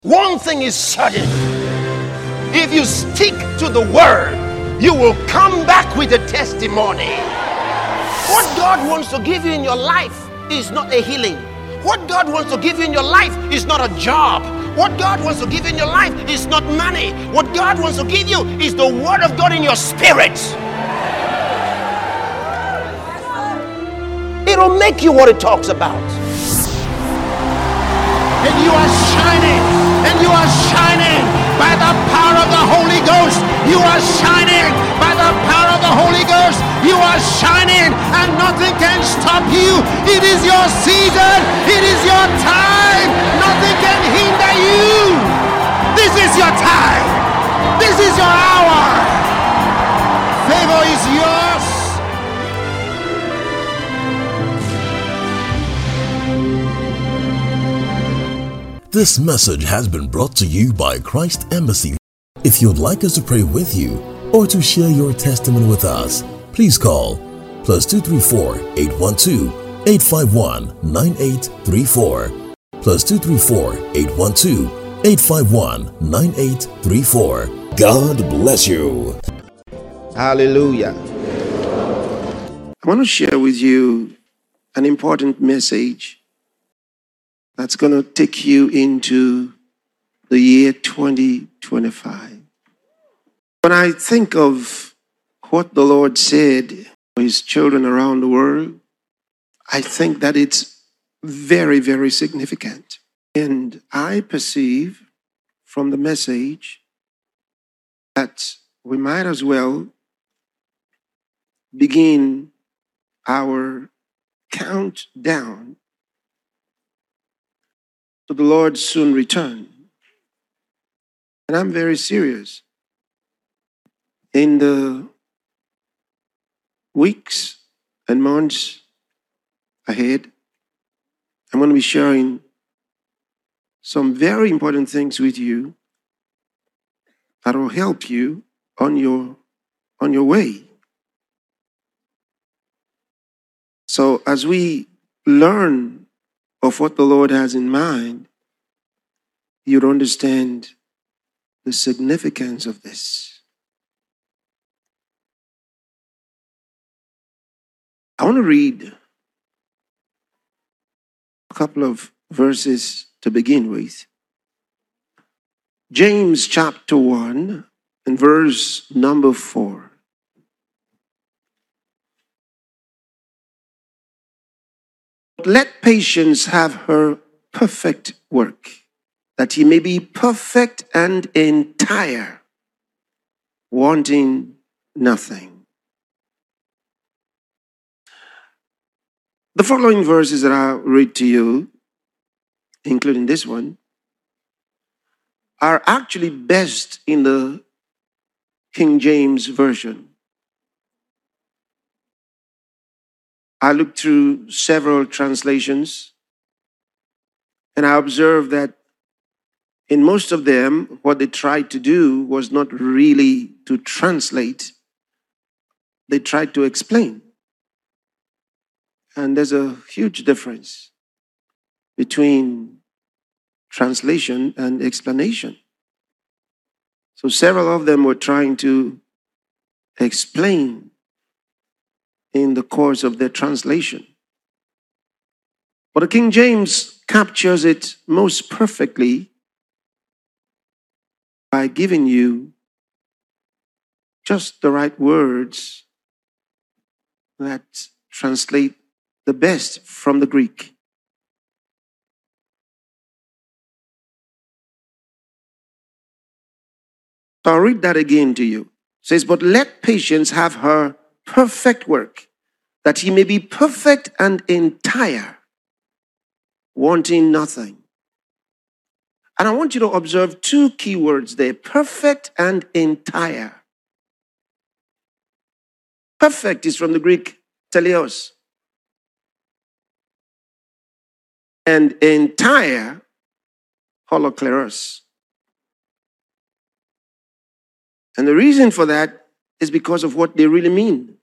One thing is certain. If you stick to the word, you will come back with a testimony. What God wants to give you in your life is not a healing. What God wants to give you in your life is not a job. What God wants to give you in your life is not money. What God wants to give you is the word of God in your spirit. It'll make you what it talks about. And you are shining, and you are shining by the power of the Holy Ghost. You are shining by the power of the Holy Ghost. You are shining, and nothing can stop you. It is your season. It is your time. Nothing can hinder you. This is your time. This is your hour. Favor is yours. This message has been brought to you by Christ Embassy. If you'd like us to pray with you or to share your testimony with us, please call +234 812 851 9834 +234 812 851 9834. God bless you. Hallelujah. I want to share with you an important message that's going to take you into the year 2025. When I think of what the Lord said for his children around the world, I think that it's very, very significant. And I perceive from the message that we might as well begin our countdown to the Lord's soon return. And I'm very serious. In the weeks and months ahead, I'm going to be sharing some very important things with you that will help you on your way. So as we learn of what the Lord has in mind, you'd understand the significance of this. I want to read a couple of verses to begin with. James chapter 1 and verse number 4. Let patience have her perfect work, that ye may be perfect and entire, wanting nothing. The following verses that I'll read to you, including this one, are actually best in the King James Version. I looked through several translations, and I observed that in most of them, what they tried to do was not really to translate. They tried to explain. And there's a huge difference between translation and explanation. So several of them were trying to explain in the course of their translation. But the King James captures it most perfectly by giving you just the right words that translate the best from the Greek. So I'll read that again to you. It says, but let patience have her perfect work, that he may be perfect and entire, wanting nothing. And I want you to observe two key words there, perfect and entire. Perfect is from the Greek teleos. And entire, holokleros. And the reason for that is because of what they really mean.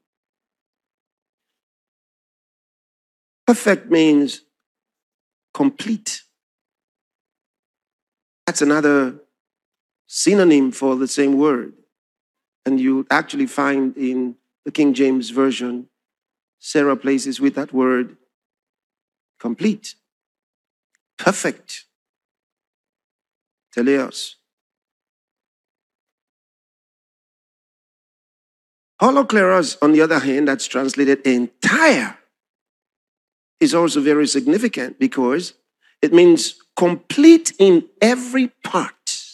Perfect means complete. That's another synonym for the same word. And you actually find in the King James Version several places with that word complete, perfect, teleos. Holokleros, on the other hand, that's translated entire, is also very significant because it means complete in every part.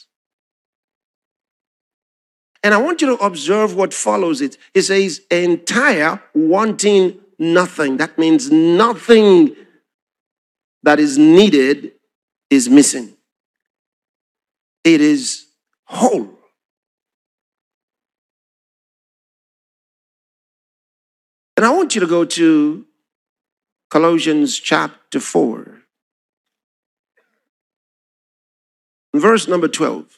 And I want you to observe what follows it. It says entire, wanting nothing. That means nothing that is needed is missing. It is whole. And I want you to go to Colossians chapter 4, verse number 12.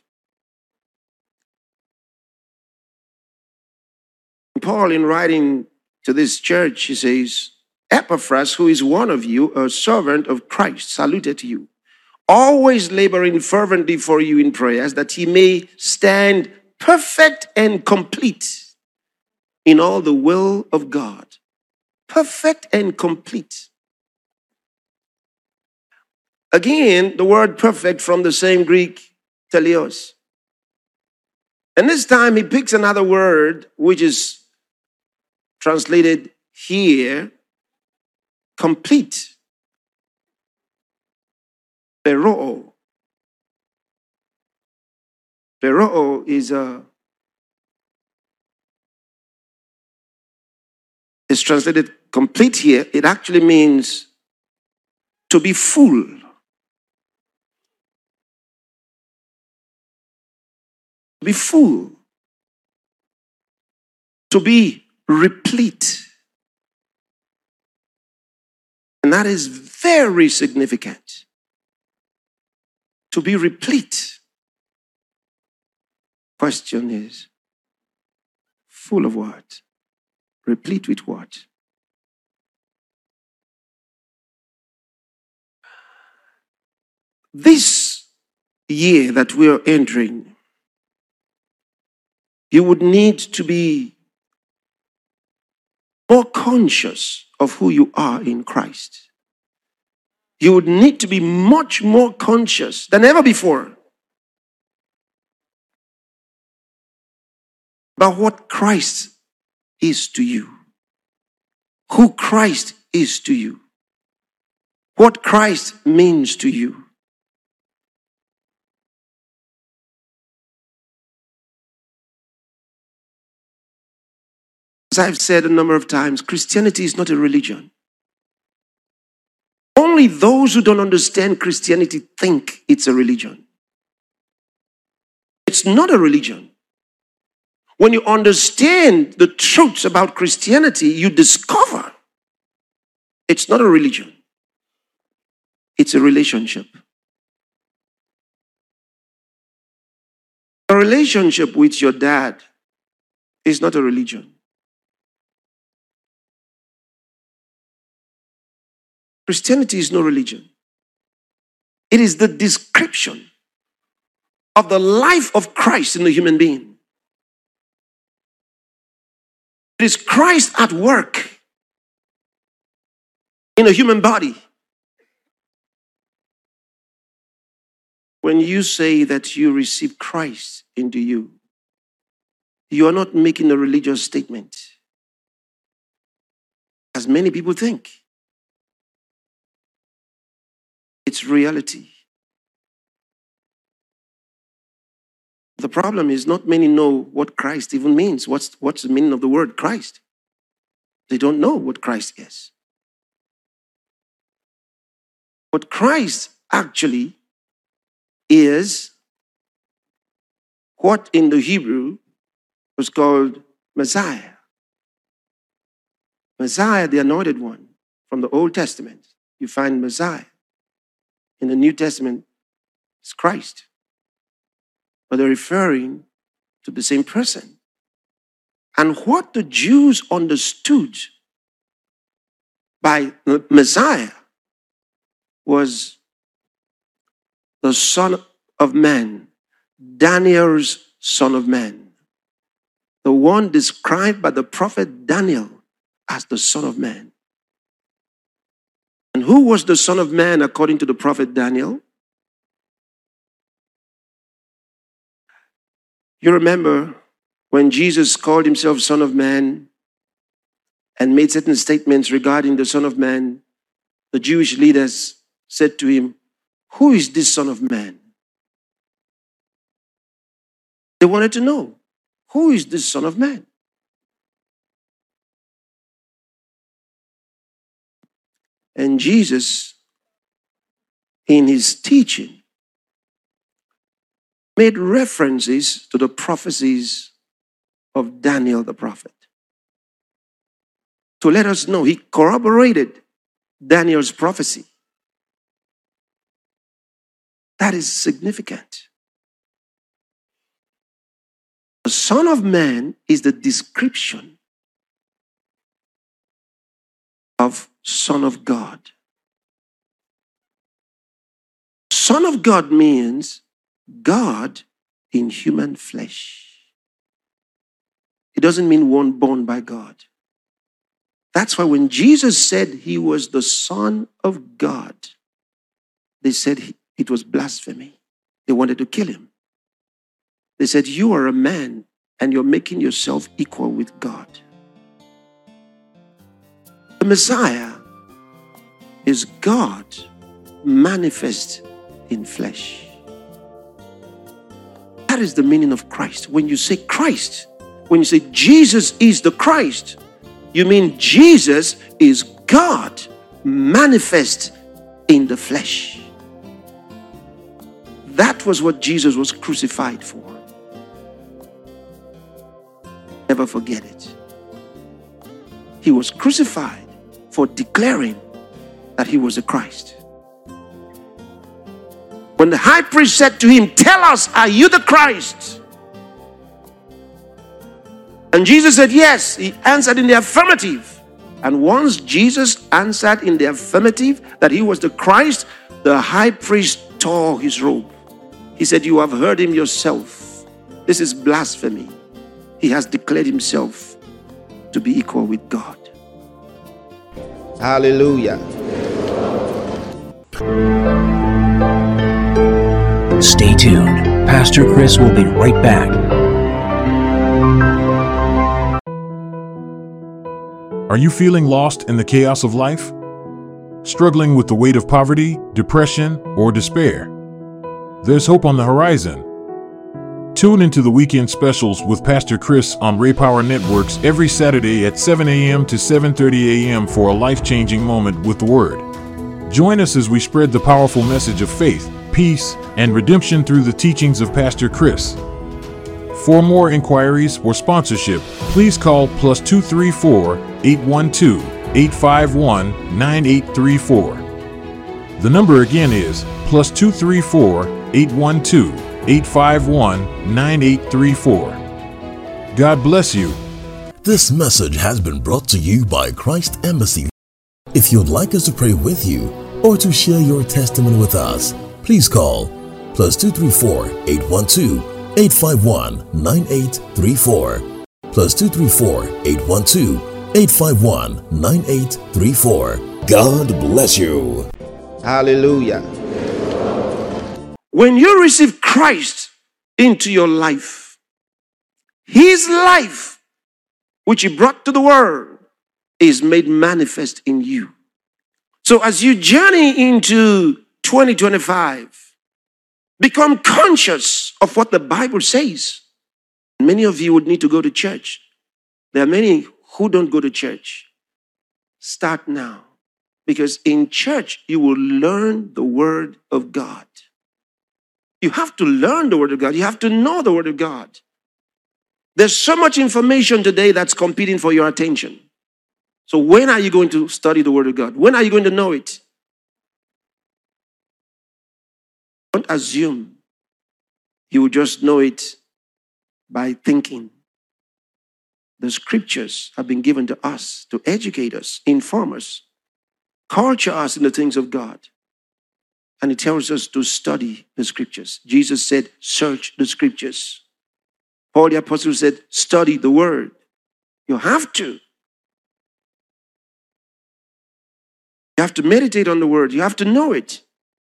Paul, in writing to this church, he says, Epaphras, who is one of you, a servant of Christ, saluted you, always laboring fervently for you in prayers, that he may stand perfect and complete in all the will of God. Perfect and complete. Again, the word perfect from the same Greek, teleos. And this time he picks another word, which is translated here, complete. Peroo. Peroo is translated complete here. It actually means to be full. To be full. To be replete. And that is very significant. To be replete. Question is, full of what? Replete with what? This year that we are entering, you would need to be more conscious of who you are in Christ. You would need to be much more conscious than ever before about what Christ is to you, who Christ is to you, what Christ means to you. As I've said a number of times, Christianity is not a religion. Only those who don't understand Christianity think it's a religion. It's not a religion. When you understand the truths about Christianity, you discover it's not a religion. It's a relationship. A relationship with your dad is not a religion. Christianity is no religion. It is the description of the life of Christ in the human being. It is Christ at work in a human body. When you say that you receive Christ into you, you are not making a religious statement, as many people think. It's reality. The problem is not many know what Christ even means. What's the meaning of the word Christ? They don't know what Christ is. What Christ actually is what in the Hebrew was called Messiah. Messiah, the anointed one from the Old Testament. You find Messiah. In the New Testament, it's Christ. But they're referring to the same person. And what the Jews understood by the Messiah was the Son of man, Daniel's son of man. The one described by the prophet Daniel as the son of man. And who was the son of man according to the prophet Daniel? You remember when Jesus called himself Son of Man and made certain statements regarding the Son of Man, the Jewish leaders said to him, "Who is this Son of Man?" They wanted to know, who is this Son of Man? And Jesus, in his teaching, made references to the prophecies of Daniel the prophet. To let us know, he corroborated Daniel's prophecy. That is significant. The Son of Man is the description of Son of God. Son of God means God in human flesh. It doesn't mean one born by God. That's why when Jesus said he was the Son of God, they said it was blasphemy. They wanted to kill him. They said, "You are a man and you're making yourself equal with God." The Messiah is God manifest in flesh. That is the meaning of Christ. When you say Christ, when you say Jesus is the Christ, you mean Jesus is God manifest in the flesh. That was what Jesus was crucified for. Never forget it. He was crucified for declaring that he was the Christ. When the high priest said to him, "Tell us, are you the Christ?" And Jesus said, "Yes." He answered in the affirmative. And once Jesus answered in the affirmative that he was the Christ, the high priest tore his robe. He said, "You have heard him yourself. This is blasphemy. He has declared himself to be equal with God." Hallelujah. Stay tuned. Pastor Chris will be right back. Are you feeling lost in the chaos of life? Struggling with the weight of poverty, depression, or despair? There's hope on the horizon. Tune into the weekend specials with Pastor Chris on Ray Power Networks every Saturday at 7 a.m. to 7:30 a.m. for a life-changing moment with the Word. Join us as we spread the powerful message of faith, peace, and redemption through the teachings of Pastor Chris. For more inquiries or sponsorship, please call +234 812 851 9834. The number again is +234 812 851 9834. God bless you. This message has been brought to you by Christ Embassy. If you'd like us to pray with you or to share your testimony with us, please call +234 812 851 9834. +234 812 851 9834. God bless you. Hallelujah. When you receive Christ into your life, his life, which he brought to the world, is made manifest in you. So as you journey into 2025, become conscious of what the Bible says. Many of you would need to go to church. There are many who don't go to church. Start now. Because in church, you will learn the Word of God. You have to learn the Word of God. You have to know the Word of God. There's so much information today that's competing for your attention. So when are you going to study the Word of God? When are you going to know it? Don't assume you will just know it by thinking. The scriptures have been given to us to educate us, inform us, culture us in the things of God. And it tells us to study the scriptures. Jesus said, search the scriptures. Paul the apostle said, study the word. You have to. You have to meditate on the word. You have to know it.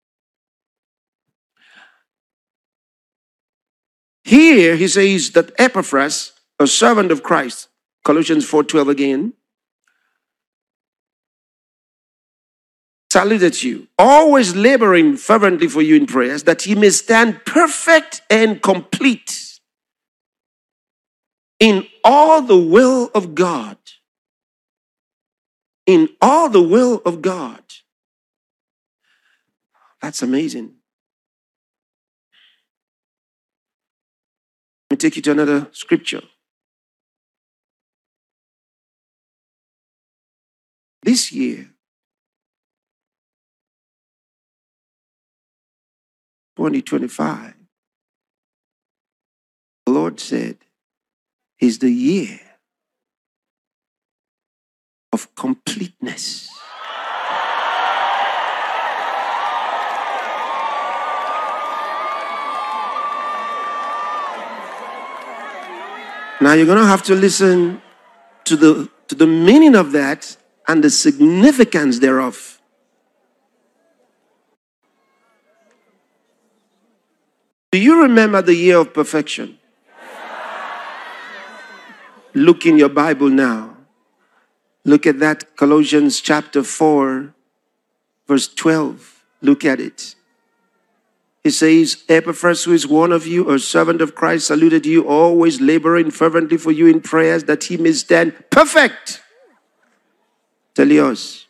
Here he says that Epaphras, a servant of Christ, Colossians 4:12 again, saluted you, always laboring fervently for you in prayers, that he may stand perfect and complete in all the will of God. In all the will of God. That's amazing. Let me take you to another scripture. This year, 2025, the Lord said, is the year of completeness. Now you're going to have to listen to the meaning of that and the significance thereof. Do you remember the year of perfection? Look in your Bible now. Look at that, Colossians chapter 4, verse 12. Look at it. It says, Epaphras, who is one of you, a servant of Christ, saluted you, always laboring fervently for you in prayers, that he may stand perfect. Teleos.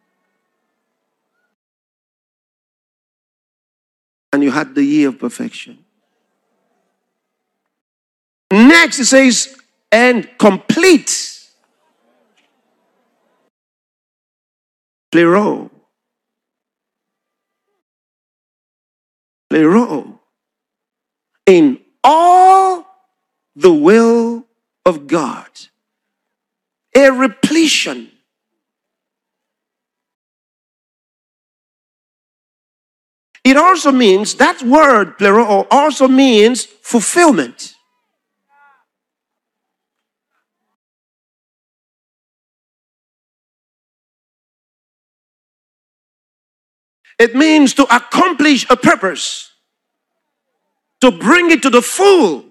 And you had the year of perfection. Next, it says, and complete. Plero. Plero. In all the will of God. A repletion. It also means, that word, plero, also means fulfillment. It means to accomplish a purpose, to bring it to the full.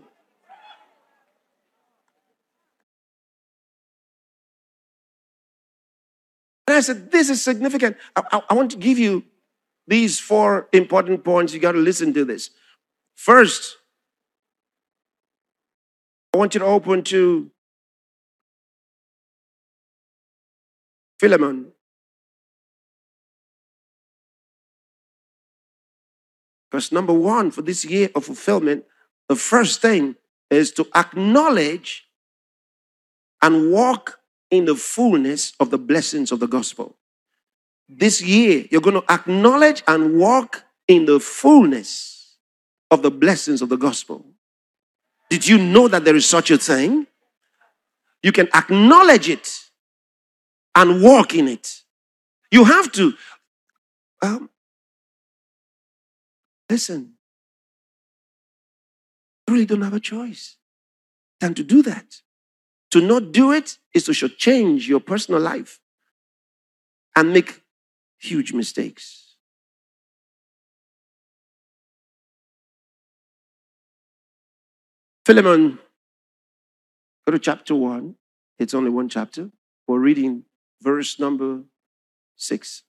And I said, this is significant. I want to give you these 4 important points. You got to listen to this. First, I want you to open to Philemon. Because number 1, for this year of fulfillment, the first thing is to acknowledge and walk in the fullness of the blessings of the gospel. This year, you're going to acknowledge and walk in the fullness of the blessings of the gospel. Did you know that there is such a thing? You can acknowledge it and walk in it. You have to. Listen, you really don't have a choice than to do that. To not do it is to shortchange your personal life and make huge mistakes. Philemon, go to chapter 1. It's only 1 chapter. We're reading verse number 6.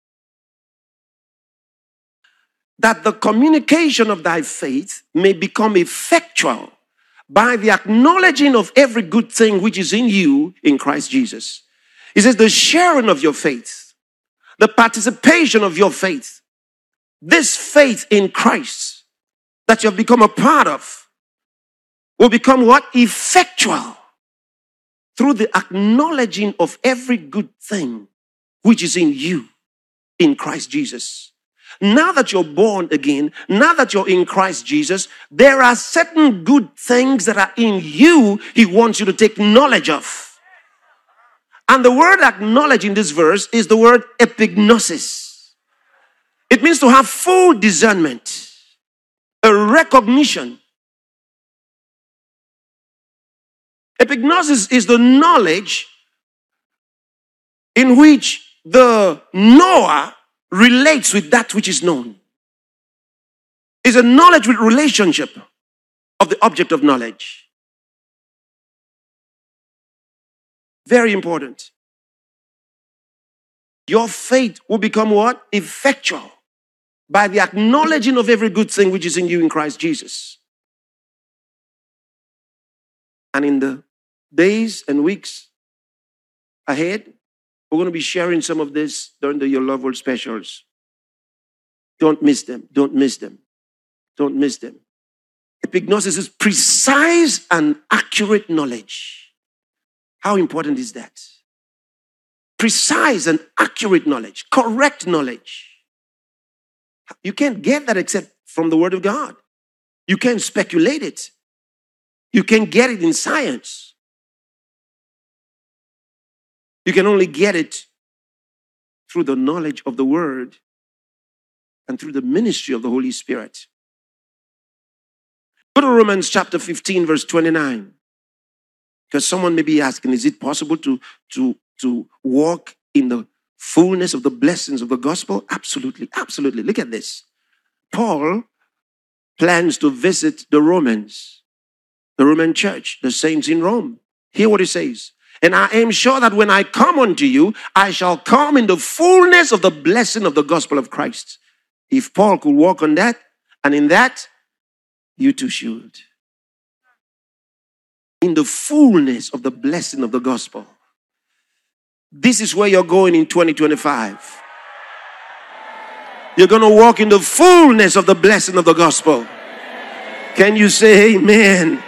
That the communication of thy faith may become effectual by the acknowledging of every good thing which is in you in Christ Jesus. He says the sharing of your faith, the participation of your faith, this faith in Christ that you have become a part of will become what? Effectual through the acknowledging of every good thing which is in you in Christ Jesus. Now that you're born again, now that you're in Christ Jesus, there are certain good things that are in you he wants you to take knowledge of. And the word acknowledge in this verse is the word epignosis. It means to have full discernment, a recognition. Epignosis is the knowledge in which the knower relates with that which is known. It's a knowledge with relationship of the object of knowledge. Very important. Your faith will become what? Effectual by the acknowledging of every good thing which is in you in Christ Jesus. And in the days and weeks ahead, we're going to be sharing some of this during the Your Love World specials. Don't miss them. Don't miss them. Don't miss them. Epignosis is precise and accurate knowledge. How important is that? Precise and accurate knowledge, correct knowledge. You can't get that except from the Word of God. You can't speculate it. You can't get it in science. You can only get it through the knowledge of the Word and through the ministry of the Holy Spirit. Go to Romans chapter 15, verse 29. Because someone may be asking, is it possible to walk in the fullness of the blessings of the gospel? Absolutely, absolutely. Look at this. Paul plans to visit the Romans, the Roman church, the saints in Rome. Hear what he says. And I am sure that when I come unto you, I shall come in the fullness of the blessing of the gospel of Christ. If Paul could walk on that, and in that, you too should. In the fullness of the blessing of the gospel. This is where you're going in 2025. You're going to walk in the fullness of the blessing of the gospel. Can you say amen?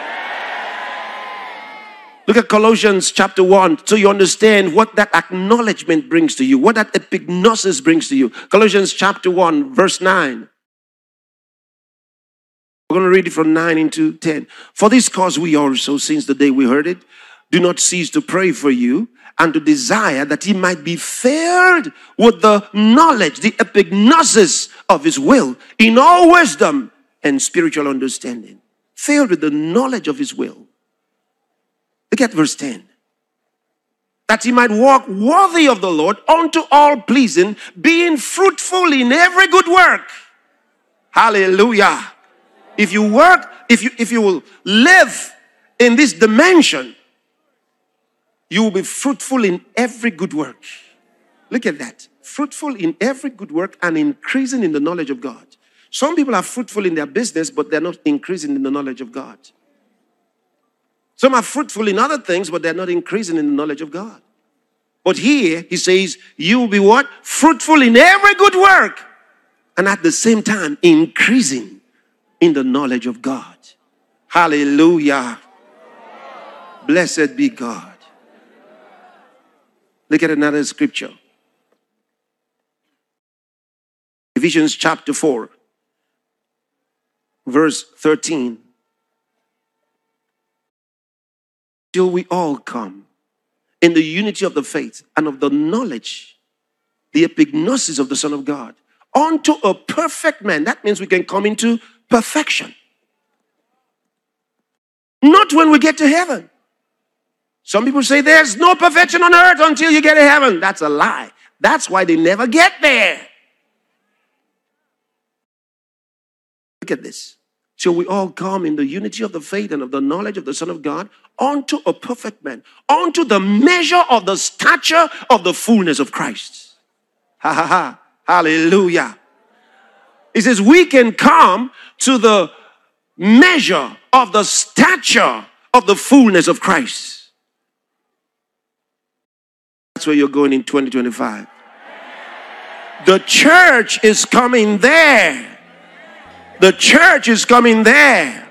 Look at Colossians chapter 1 so you understand what that acknowledgement brings to you, what that epignosis brings to you. Colossians chapter 1 verse 9. We're going to read it from 9 into 10. For this cause we also, since the day we heard it, do not cease to pray for you and to desire that he might be filled with the knowledge, the epignosis of his will, in all wisdom and spiritual understanding. Filled with the knowledge of his will. Look at verse 10. That he might walk worthy of the Lord unto all pleasing, being fruitful in every good work. Hallelujah. If you work, if you will live in this dimension, you will be fruitful in every good work. Look at that. Fruitful in every good work and increasing in the knowledge of God. Some people are fruitful in their business, but they're not increasing in the knowledge of God. Some are fruitful in other things, but they're not increasing in the knowledge of God. But here, he says, you will be what? Fruitful in every good work. And at the same time, increasing in the knowledge of God. Hallelujah. Blessed be God. Look at another scripture. Ephesians chapter 4, verse 13. Till we all come in the unity of the faith and of the knowledge, the epignosis of the Son of God, unto a perfect man. That means we can come into perfection. Not when we get to heaven. Some people say there's no perfection on earth until you get to heaven. That's a lie. That's why they never get there. Look at this. Shall we all come in the unity of the faith and of the knowledge of the Son of God unto a perfect man, unto the measure of the stature of the fullness of Christ. Ha ha ha. Hallelujah. It says we can come to the measure of the stature of the fullness of Christ. That's where you're going in 2025. The church is coming there. The church is coming there.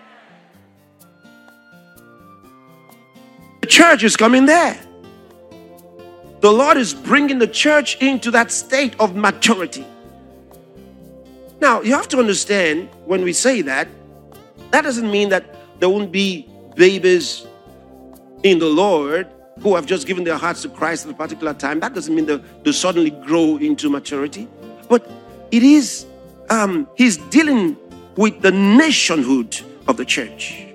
The church is coming there. The Lord is bringing the church into that state of maturity. Now, you have to understand when we say that, that doesn't mean that there won't be babies in the Lord who have just given their hearts to Christ at a particular time. That doesn't mean they suddenly grow into maturity. But It is, he's dealing with the nationhood of the church.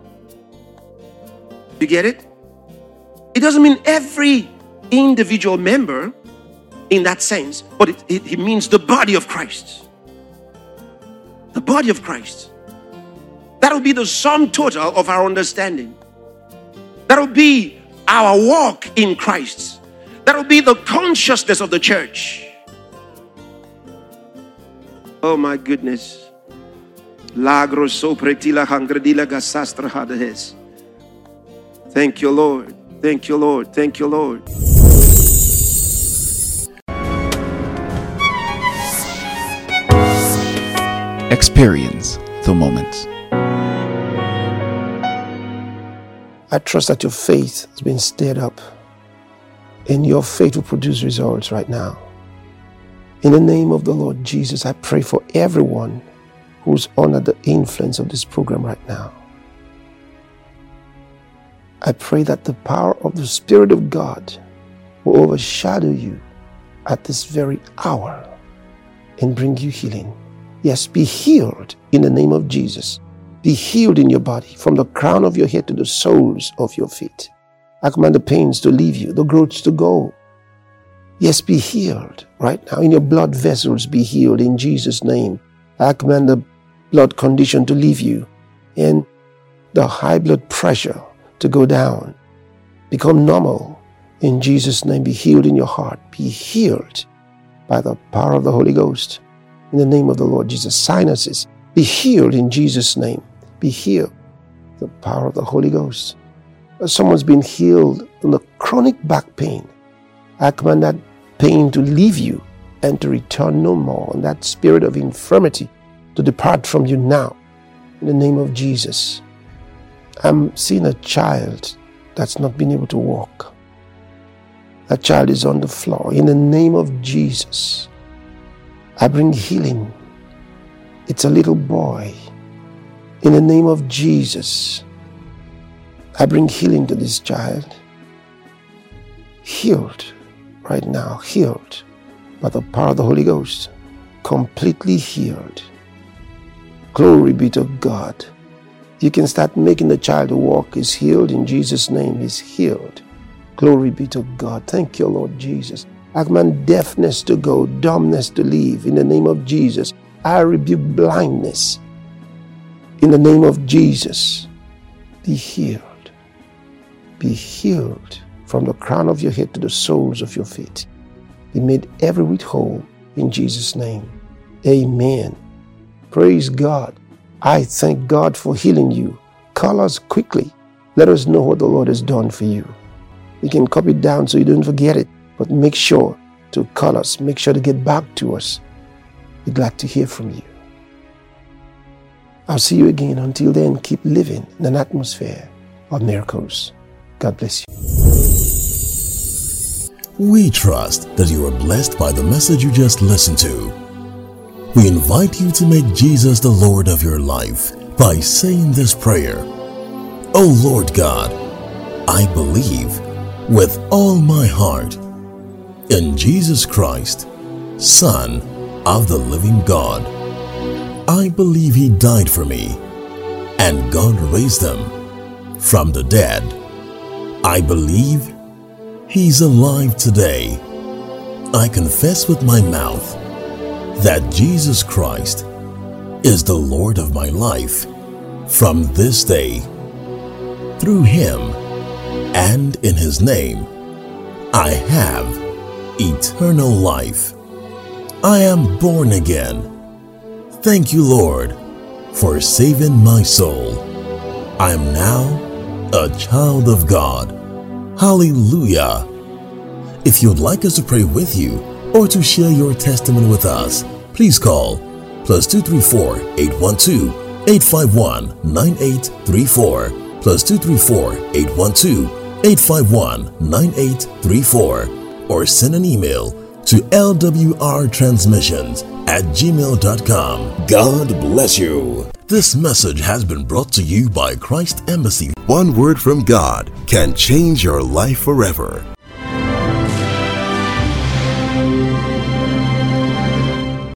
You get it? It doesn't mean every individual member in that sense, but it means the body of Christ. The body of Christ. That will be the sum total of our understanding. That will be our walk in Christ. That will be the consciousness of the church. Oh my goodness. Thank you, Lord. Thank you, Lord. Thank you, Lord. Experience the moment. I trust that your faith has been stirred up, and your faith will produce results right now. In the name of the Lord Jesus, I pray for everyone who's under the influence of this program right now. I pray that the power of the Spirit of God will overshadow you at this very hour and bring you healing. Yes, be healed in the name of Jesus. Be healed in your body from the crown of your head to the soles of your feet. I command the pains to leave you, the growths to go. Yes, be healed right now. In your blood vessels, be healed in Jesus' name. I command the blood condition to leave you and the high blood pressure to go down. Become normal in Jesus' name. Be healed in your heart. Be healed by the power of the Holy Ghost. In the name of the Lord Jesus. Sinuses, be healed in Jesus' name. Be healed. The power of the Holy Ghost. Someone's been healed from the chronic back pain. I command that pain to leave you and to return no more. And that spirit of infirmity to depart from you now. In the name of Jesus. I'm seeing a child that's not been able to walk. That child is on the floor. In the name of Jesus, I bring healing. It's a little boy. In the name of Jesus, I bring healing to this child. Healed right now, healed by the power of the Holy Ghost. Completely healed. Glory be to God. You can start making the child walk. Is healed in Jesus' name. Is healed. Glory be to God. Thank you, Lord Jesus. I command deafness to go, dumbness to leave. In the name of Jesus, I rebuke blindness. In the name of Jesus, be healed. Be healed from the crown of your head to the soles of your feet. Be made every whit whole in Jesus' name. Amen. Praise God. I thank God for healing you. Call us quickly. Let us know what the Lord has done for you. You can copy it down so you don't forget it, but make sure to call us. Make sure to get back to us. We're glad to hear from you. I'll see you again. Until then, keep living in an atmosphere of miracles. God bless you. We trust that you are blessed by the message you just listened to. We invite you to make Jesus the Lord of your life by saying this prayer. Oh Lord God, I believe with all my heart in Jesus Christ, Son of the living God. I believe He died for me and God raised Him from the dead. I believe He's alive today. I confess with my mouth that Jesus Christ is the Lord of my life from this day. Through Him and in His name, I have eternal life. I am born again. Thank you, Lord, for saving my soul. I am now a child of God. Hallelujah. If you'd like us to pray with you or to share your testimony with us, please call +234 812 851 9834 +234 812 851 9834 or send an email to lwrtransmissions@gmail.com. God bless you. This message has been brought to you by Christ Embassy. One word from God can change your life forever.